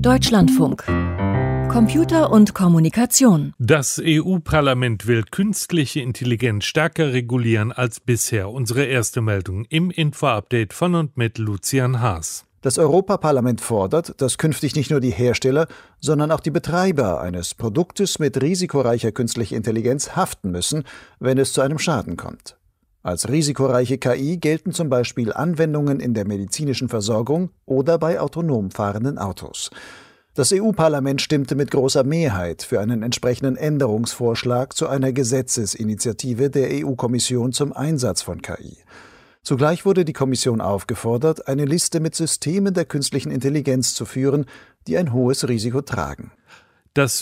Deutschlandfunk. Computer und Kommunikation. Das EU-Parlament will künstliche Intelligenz stärker regulieren als bisher. Unsere erste Meldung im Info-Update von und mit Lucian Haas. Das Europaparlament fordert, dass künftig nicht nur die Hersteller, sondern auch die Betreiber eines Produktes mit risikoreicher künstlicher Intelligenz haften müssen, wenn es zu einem Schaden kommt. Als risikoreiche KI gelten zum Beispiel Anwendungen in der medizinischen Versorgung oder bei autonom fahrenden Autos. Das EU-Parlament stimmte mit großer Mehrheit für einen entsprechenden Änderungsvorschlag zu einer Gesetzesinitiative der EU-Kommission zum Einsatz von KI. Zugleich wurde die Kommission aufgefordert, eine Liste mit Systemen der künstlichen Intelligenz zu führen, die ein hohes Risiko tragen. Das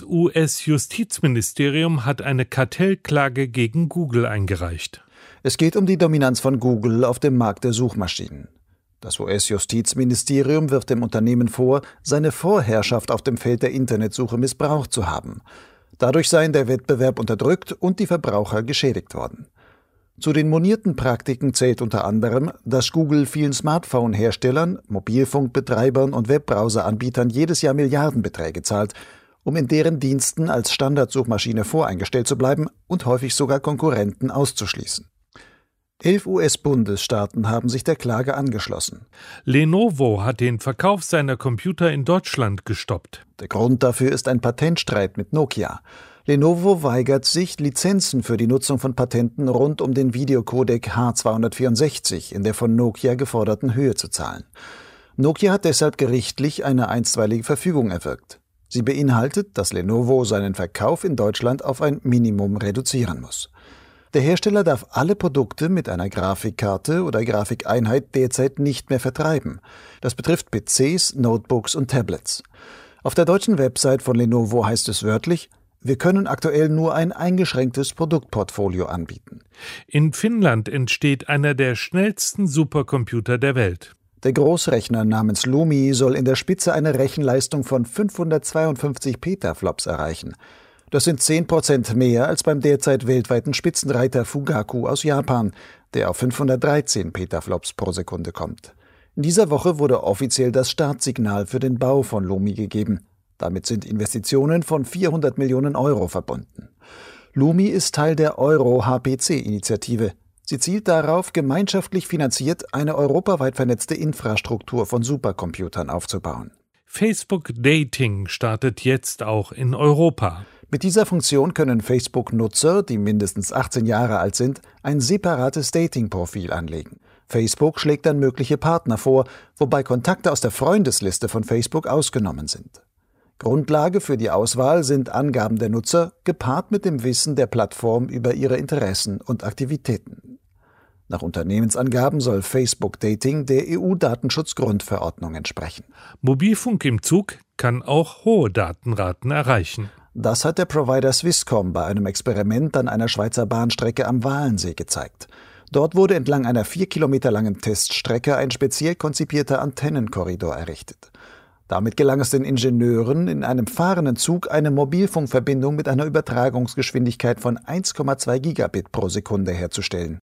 US-Justizministerium hat eine Kartellklage gegen Google eingereicht. Es geht um die Dominanz von Google auf dem Markt der Suchmaschinen. Das US-Justizministerium wirft dem Unternehmen vor, seine Vorherrschaft auf dem Feld der Internetsuche missbraucht zu haben. Dadurch seien der Wettbewerb unterdrückt und die Verbraucher geschädigt worden. Zu den monierten Praktiken zählt unter anderem, dass Google vielen Smartphone-Herstellern, Mobilfunkbetreibern und Webbrowser-Anbietern jedes Jahr Milliardenbeträge zahlt, um in deren Diensten als Standardsuchmaschine voreingestellt zu bleiben und häufig sogar Konkurrenten auszuschließen. 11 US-Bundesstaaten haben sich der Klage angeschlossen. Lenovo hat den Verkauf seiner Computer in Deutschland gestoppt. Der Grund dafür ist ein Patentstreit mit Nokia. Lenovo weigert sich, Lizenzen für die Nutzung von Patenten rund um den Videocodec H264 in der von Nokia geforderten Höhe zu zahlen. Nokia hat deshalb gerichtlich eine einstweilige Verfügung erwirkt. Sie beinhaltet, dass Lenovo seinen Verkauf in Deutschland auf ein Minimum reduzieren muss. Der Hersteller darf alle Produkte mit einer Grafikkarte oder Grafikeinheit derzeit nicht mehr vertreiben. Das betrifft PCs, Notebooks und Tablets. Auf der deutschen Website von Lenovo heißt es wörtlich: Wir können aktuell nur ein eingeschränktes Produktportfolio anbieten. In Finnland entsteht einer der schnellsten Supercomputer der Welt. Der Großrechner namens Lumi soll in der Spitze eine Rechenleistung von 552 Petaflops erreichen. Das sind 10% mehr als beim derzeit weltweiten Spitzenreiter Fugaku aus Japan, der auf 513 Petaflops pro Sekunde kommt. In dieser Woche wurde offiziell das Startsignal für den Bau von Lumi gegeben. Damit sind Investitionen von 400 Millionen Euro verbunden. Lumi ist Teil der Euro-HPC-Initiative. Sie zielt darauf, gemeinschaftlich finanziert eine europaweit vernetzte Infrastruktur von Supercomputern aufzubauen. Facebook Dating startet jetzt auch in Europa. Mit dieser Funktion können Facebook-Nutzer, die mindestens 18 Jahre alt sind, ein separates Dating-Profil anlegen. Facebook schlägt dann mögliche Partner vor, wobei Kontakte aus der Freundesliste von Facebook ausgenommen sind. Grundlage für die Auswahl sind Angaben der Nutzer, gepaart mit dem Wissen der Plattform über ihre Interessen und Aktivitäten. Nach Unternehmensangaben soll Facebook Dating der EU-Datenschutzgrundverordnung entsprechen. Mobilfunk im Zug kann auch hohe Datenraten erreichen. Das hat der Provider Swisscom bei einem Experiment an einer Schweizer Bahnstrecke am Walensee gezeigt. Dort wurde entlang einer 4 Kilometer langen Teststrecke ein speziell konzipierter Antennenkorridor errichtet. Damit gelang es den Ingenieuren, in einem fahrenden Zug eine Mobilfunkverbindung mit einer Übertragungsgeschwindigkeit von 1,2 Gigabit pro Sekunde herzustellen.